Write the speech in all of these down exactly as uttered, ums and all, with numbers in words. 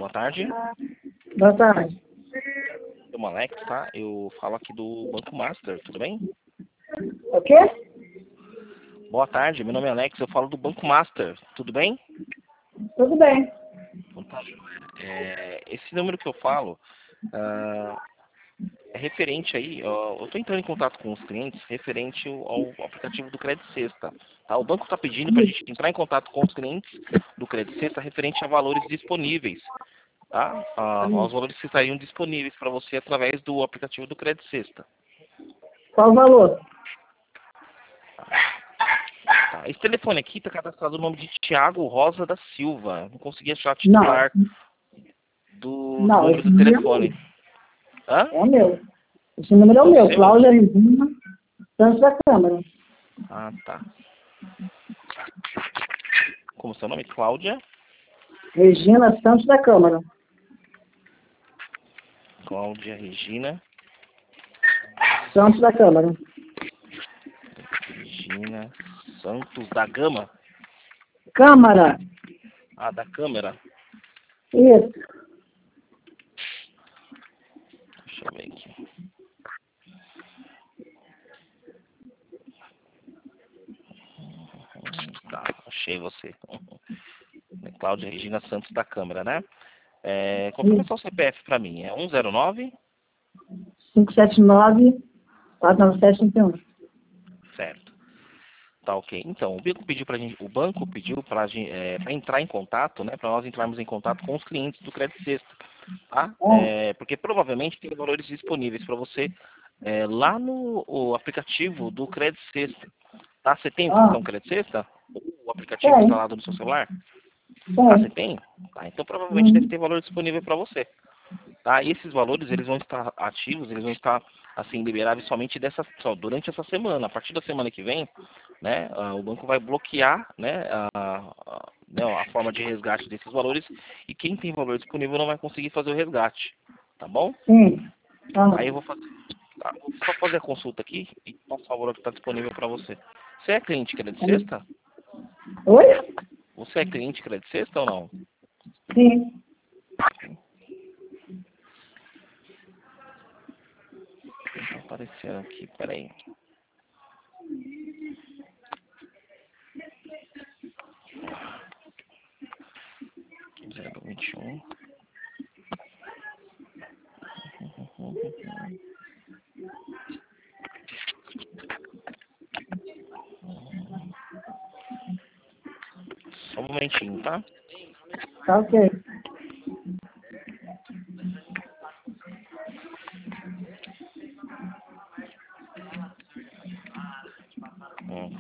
Boa tarde. Boa tarde. Meu nome é Alex, tá? Eu falo aqui do Banco Master, tudo bem? O quê? Boa tarde, meu nome é Alex, eu falo do Banco Master, tudo bem? Tudo bem. É, esse número que eu falo ah, é referente aí, ó, eu estou entrando em contato com os clientes referente ao, ao aplicativo do Credit Sexta. Tá? O banco está pedindo para a gente entrar em contato com os clientes do Credit Sexta referente a valores disponíveis. Tá? Ah, os valores que estariam disponíveis para você através do aplicativo do Credit Sexta. Qual o valor? Tá. Esse telefone aqui está cadastrado o nome de Tiago Rosa da Silva. Não consegui achar o titular Não. do, do Não, número esse do número é telefone. meu. Hã? É o meu. Esse número é o É o meu. seu? Cláudia Regina Santos da Câmara. Ah, tá. Como é seu nome? Cláudia? Regina Santos da Câmara. Cláudia Regina. Santos da Câmara. Regina Santos da Gama. Câmara. Ah, da Câmara. Isso. Deixa eu ver aqui. Tá, achei você. Cláudia Regina Santos da Câmara, né? É, confirma só o C P F para mim. É um zero nove? cinco sete nove, quatro nove sete, trinta e um. Certo. Tá ok. Então, o banco pediu para gente, o banco pediu para é, entrar em contato, né? Para nós entrarmos em contato com os clientes do Credit Sexta, tá? É, porque provavelmente tem valores disponíveis para você é, lá no o aplicativo do Credit Sexta, tá? Você tem o Ah, cartão Credit Sexta? O aplicativo tem. instalado no seu celular? Ah, você Tem. tem? Tá, então provavelmente deve Uhum. ter valor disponível para você. Tá? E esses valores eles vão estar ativos, eles vão estar assim liberáveis somente dessa, só durante essa semana. A partir da semana que vem, né, ah, o banco vai bloquear, né, a, a, né, a forma de resgate desses valores e quem tem valor disponível não vai conseguir fazer o resgate, tá bom? Sim. Ah. Aí eu vou fazer, tá, vou só fazer a consulta aqui e passar o valor que está disponível para você. Você é cliente Credit Sexta? Oi? Você é cliente Credit Sexta ou não? Sim. Tá aparecendo aqui, peraí. zero vinte e um. Só um momentinho, tá? Tá ok. Hum.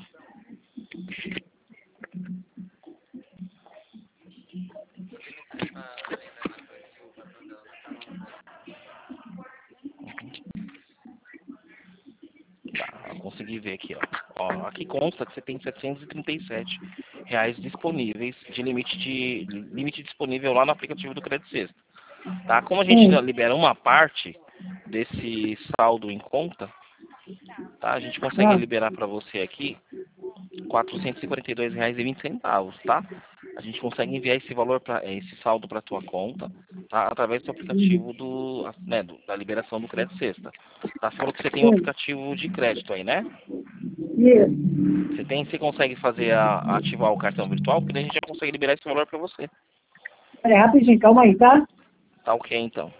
Tá, eu consegui ver aqui, ó. Ó, aqui consta que você tem setecentos e trinta e sete reais disponíveis de limite de limite disponível lá no aplicativo do Credit Sexta. Tá? Como a gente Sim. libera uma parte desse saldo em conta, tá? A gente consegue Ah. liberar para você aqui quatrocentos e quarenta e dois reais e vinte centavos, tá? A gente consegue enviar esse valor para esse saldo para tua conta, tá? Através do aplicativo do, né, do, da liberação do Credit Sexta. Tá? Você falou que você tem um Sim. aplicativo de crédito aí, né? Isso. Você tem, você consegue fazer a, ativar o cartão virtual, porque daí a gente já consegue liberar esse valor para você. Peraí, rapidinho, calma aí, tá? Tá ok, então.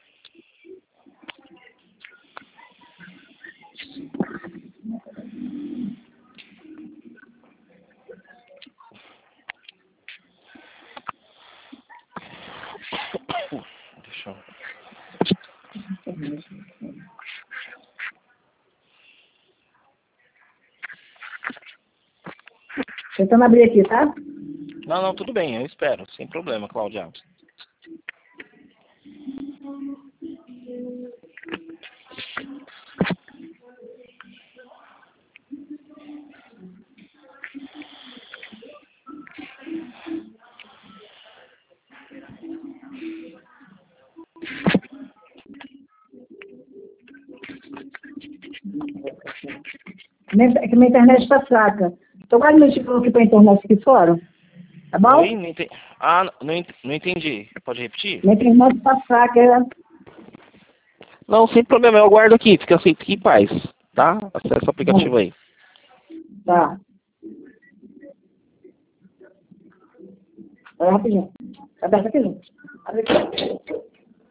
Deixa eu... Tentando abrir aqui, tá? Não, não, tudo bem, eu espero, sem problema, Cláudia. Minha- É que minha internet tá fraca. Então, quase me falou aqui pra internet aqui fora. Tá bom? Oi, não entendi. Ah, não, ent- não entendi. Pode repetir? Nem tem mais passar, que é... Não, sem problema, eu aguardo aqui. Fica assim, fique em paz, tá? Acesse o aplicativo aí. Tá. Vai rapidinho. Aperta aqui, gente. Abre aqui.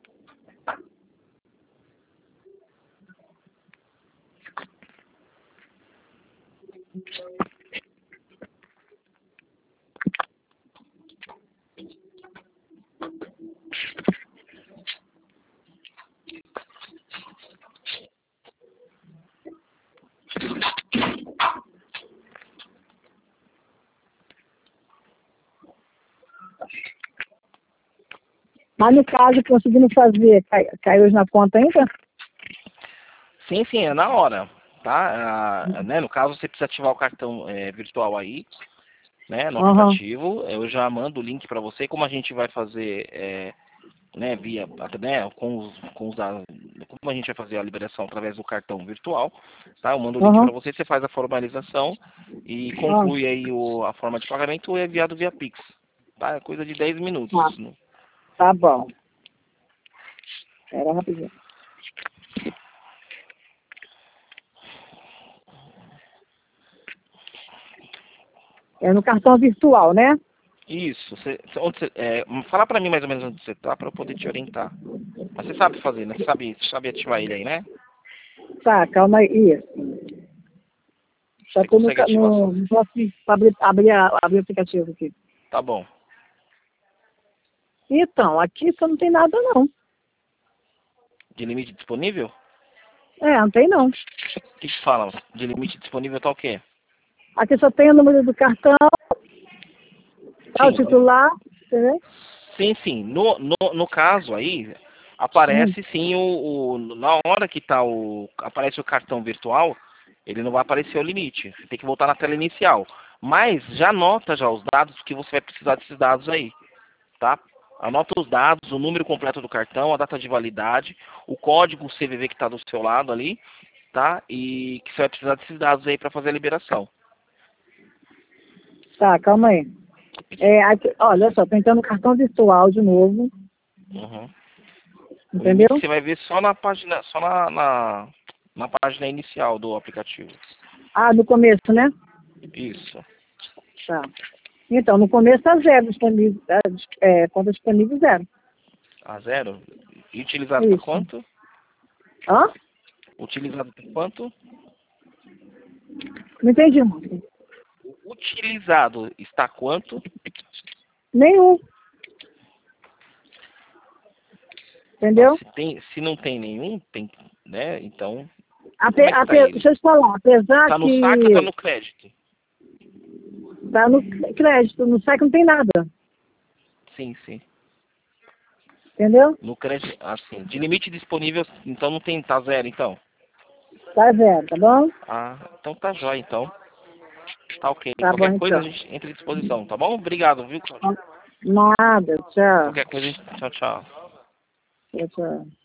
Mas no caso, conseguindo fazer, cai, cai hoje na conta ainda? Sim, sim, é na hora, tá? Ah, né, no caso, você precisa ativar o cartão é, virtual aí, né, no Uhum. aplicativo. Eu já mando o link para você. Como a gente vai fazer, é, né, via, até, né, com os, com os dados, como a gente vai fazer a liberação através do cartão virtual, tá? Eu mando o link Uhum. para você, você faz a formalização e conclui aí o, a forma de pagamento e é enviado via Pix, tá? É coisa de dez minutos. Tá. Né? Tá bom. Era rapidinho. É no cartão virtual, né? Isso. Você, onde você, é, fala para mim mais ou menos onde você tá para eu poder te orientar. Mas você sabe fazer, né? Você sabe, sabe ativar ele aí, né? Tá, calma aí. Isso. Já Você tô no, consegue ca- ativar no, só? no abrir, abrir, abrir, a- abrir o aplicativo aqui. Tá bom. Então, aqui só não tem nada, não. De limite disponível? É, não tem, não. O que que fala? De limite disponível tá o quê? Aqui só tem o número do cartão, tá, o Sim. titular, entendeu? Sim, sim. No, no, no caso aí, Hum. aparece sim o, o. Na hora que tá o. Aparece o cartão virtual, ele não vai aparecer o limite. Você tem que voltar na tela inicial. Mas já anota já os dados, que você vai precisar desses dados aí, tá? Anota os dados, o número completo do cartão, a data de validade, o código C V V que está do seu lado ali, tá? E que você vai precisar desses dados aí para fazer a liberação. Tá, calma aí. É, aqui, olha só, tô entrando no cartão virtual de novo, Uhum. O limite entendeu? você vai ver só na página, só na, na, na página inicial do aplicativo. Ah, no começo, né? Isso. Tá. Então, no começo tá zero disponível, é, é, conta disponível zero. A zero. E utilizado por Isso. quanto? Hã? Utilizado por quanto? Não entendi, não. Utilizado está quanto? Nenhum. Entendeu? Se, tem, se não tem nenhum, tem, né? Então, Ape, como é que tá ape, ele? deixa eu te falar, apesar Tá no saque ou tá que no crédito? tá no crédito, no saque não tem nada. Sim, sim. Entendeu? No crédito, assim, de limite disponível, então não tem, tá zero, então. Tá zero, tá bom? Ah, então tá jóia, então. Tá ok. Tá bom, Qualquer coisa a então. gente entra à disposição, tá bom? Obrigado, viu, Cláudio? Nada, tchau. Qualquer coisa, tchau, tchau. Tchau, tchau.